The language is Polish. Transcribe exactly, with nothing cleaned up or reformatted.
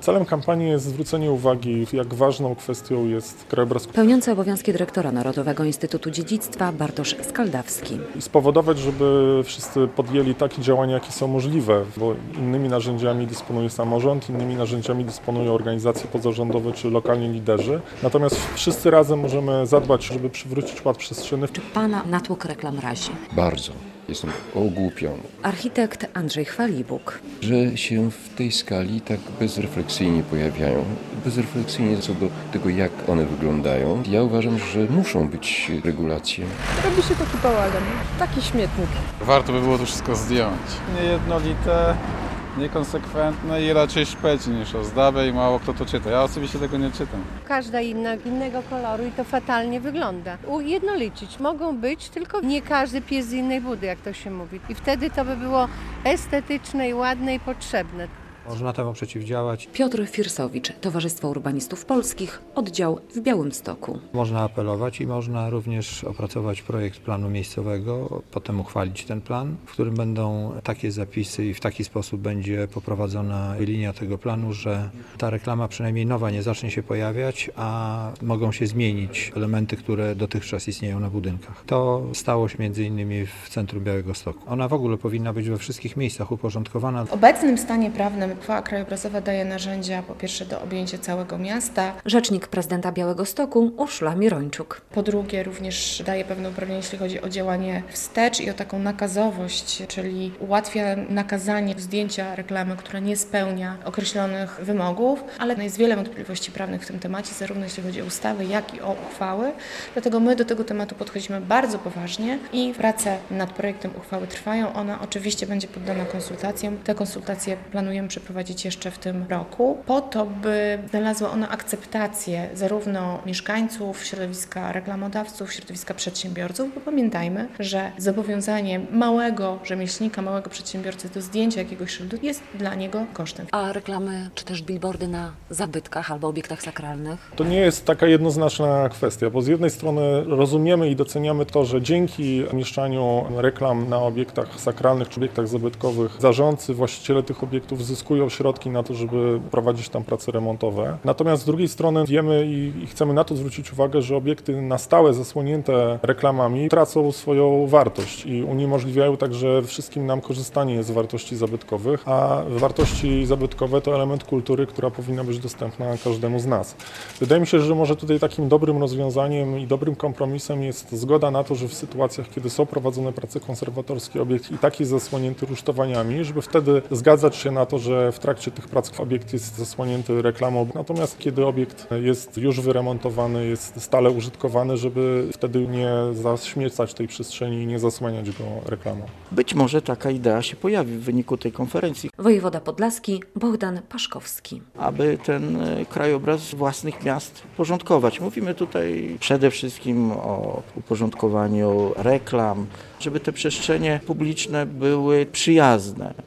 Celem kampanii jest zwrócenie uwagi, jak ważną kwestią jest krajobraz. Pełniący obowiązki dyrektora Narodowego Instytutu Dziedzictwa Bartosz Skaldawski. I spowodować, żeby wszyscy podjęli takie działania, jakie są możliwe, bo innymi narzędziami dysponuje samorząd, innymi narzędziami dysponują organizacje pozarządowe czy lokalni liderzy. Natomiast wszyscy razem możemy zadbać, żeby przywrócić ład przestrzenny. Czy pana natłok reklam razi? Bardzo. Jestem ogłupiony. Architekt Andrzej Chwalibuk. Że się w tej skali tak bezrefleksyjnie pojawiają. Bezrefleksyjnie co do tego, jak one wyglądają. Ja uważam, że muszą być regulacje. Robi się taki bałagan, taki śmietnik. Warto by było to wszystko zdjąć. Niejednolite, niekonsekwentne i raczej szpeci niż ozdabe i mało kto to czyta. Ja osobiście tego nie czytam. Każda inna, innego koloru i to fatalnie wygląda. Ujednolicić mogą być, tylko nie każdy pies z innej budy, jak to się mówi. I wtedy to by było estetyczne i ładne i potrzebne. Można temu przeciwdziałać. Piotr Firsowicz, Towarzystwo Urbanistów Polskich, oddział w Białymstoku. Można apelować i można również opracować projekt planu miejscowego, potem uchwalić ten plan, w którym będą takie zapisy i w taki sposób będzie poprowadzona linia tego planu, że ta reklama przynajmniej nowa nie zacznie się pojawiać, a mogą się zmienić elementy, które dotychczas istnieją na budynkach. To stało się między innymi w centrum Białegostoku. Ona w ogóle powinna być we wszystkich miejscach uporządkowana. W obecnym stanie prawnym uchwała krajobrazowa daje narzędzia po pierwsze do objęcia całego miasta. Rzecznik prezydenta Białegostoku Urszula Mirończuk. Po drugie również daje pewne uprawnienia, jeśli chodzi o działanie wstecz i o taką nakazowość, czyli ułatwia nakazanie zdjęcia reklamy, która nie spełnia określonych wymogów, ale jest wiele wątpliwości prawnych w tym temacie, zarówno jeśli chodzi o ustawy, jak i o uchwały. Dlatego my do tego tematu podchodzimy bardzo poważnie i prace nad projektem uchwały trwają. Ona oczywiście będzie poddana konsultacjom. Te konsultacje planujemy przeprowadzić jeszcze w tym roku, po to, by znalazła ona akceptację zarówno mieszkańców, środowiska reklamodawców, środowiska przedsiębiorców, bo pamiętajmy, że zobowiązanie małego rzemieślnika, małego przedsiębiorcy do zdjęcia jakiegoś szyldu jest dla niego kosztem. A reklamy czy też billboardy na zabytkach albo obiektach sakralnych? To nie jest taka jednoznaczna kwestia, bo z jednej strony rozumiemy i doceniamy to, że dzięki umieszczaniu reklam na obiektach sakralnych czy obiektach zabytkowych zarządcy, właściciele tych obiektów zyskują środki na to, żeby prowadzić tam prace remontowe. Natomiast z drugiej strony wiemy i, i chcemy na to zwrócić uwagę, że obiekty na stałe zasłonięte reklamami tracą swoją wartość i uniemożliwiają także wszystkim nam korzystanie z wartości zabytkowych, a wartości zabytkowe to element kultury, która powinna być dostępna każdemu z nas. Wydaje mi się, że może tutaj takim dobrym rozwiązaniem i dobrym kompromisem jest zgoda na to, że w sytuacjach, kiedy są prowadzone prace konserwatorskie, obiekt i tak jest zasłonięty rusztowaniami, żeby wtedy zgadzać się na to, że w trakcie tych prac obiekt jest zasłonięty reklamą. Natomiast kiedy obiekt jest już wyremontowany, jest stale użytkowany, żeby wtedy nie zaśmiecać tej przestrzeni i nie zasłaniać go reklamą. Być może taka idea się pojawi w wyniku tej konferencji. Wojewoda podlaski Bohdan Paszkowski. Aby ten krajobraz własnych miast porządkować. Mówimy tutaj przede wszystkim o uporządkowaniu reklam, żeby te przestrzenie publiczne były przyjazne.